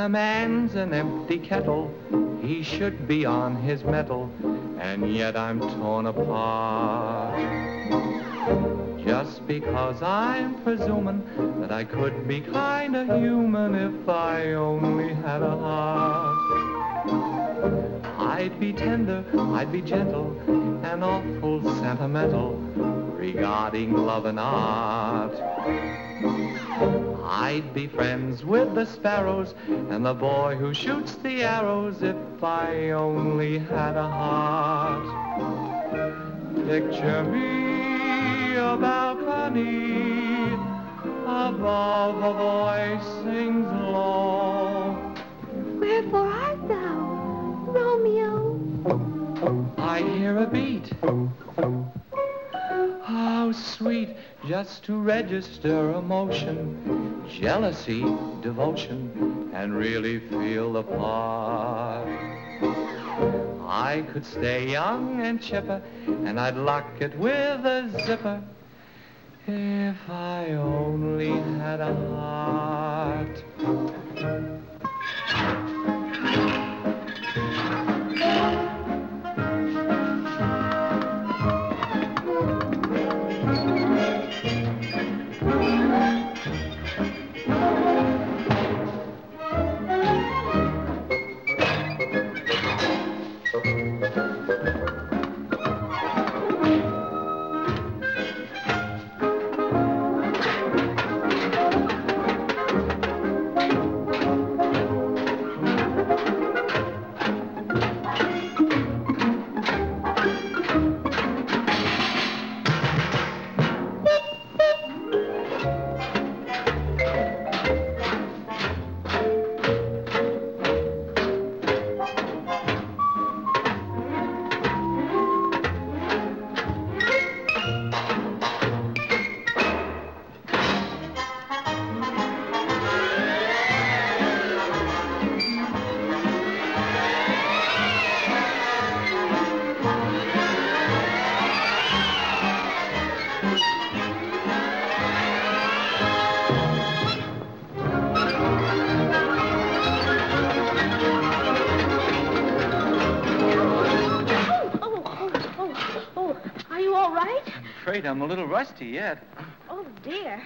a man's an empty kettle, he should be on his mettle, and yet I'm torn apart. Just because I'm presuming that I could be kinda human if I only had a heart. I'd be tender, I'd be gentle, and awful sentimental regarding love and art. I'd be friends with the sparrows and the boy who shoots the arrows if I only had a heart. Picture me a balcony, above a voice sings low. Wherefore art thou, Romeo? I hear a beat. How sweet just to register emotion, jealousy, devotion, and really feel the part. I could stay young and chipper, and I'd lock it with a zipper if I only had a heart. I'm a little rusty yet. Oh, dear.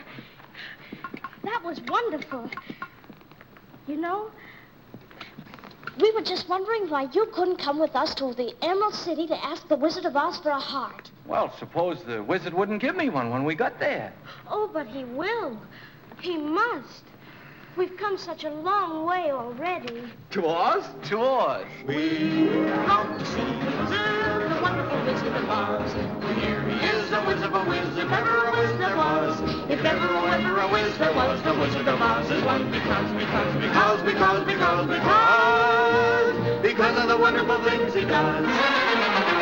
That was wonderful. You know, we were just wondering why you couldn't come with us to the Emerald City to ask the Wizard of Oz for a heart. Well, suppose the wizard wouldn't give me one when we got there. Oh, but he will. He must. We've come such a long way already. To Oz? To Oz. We're out to see the wizard, the wonderful Wizard of Oz. Here he is, a wizard, if ever a wizard there was. If ever a wizard there was, the Wizard of Oz is one because of the wonderful things he does.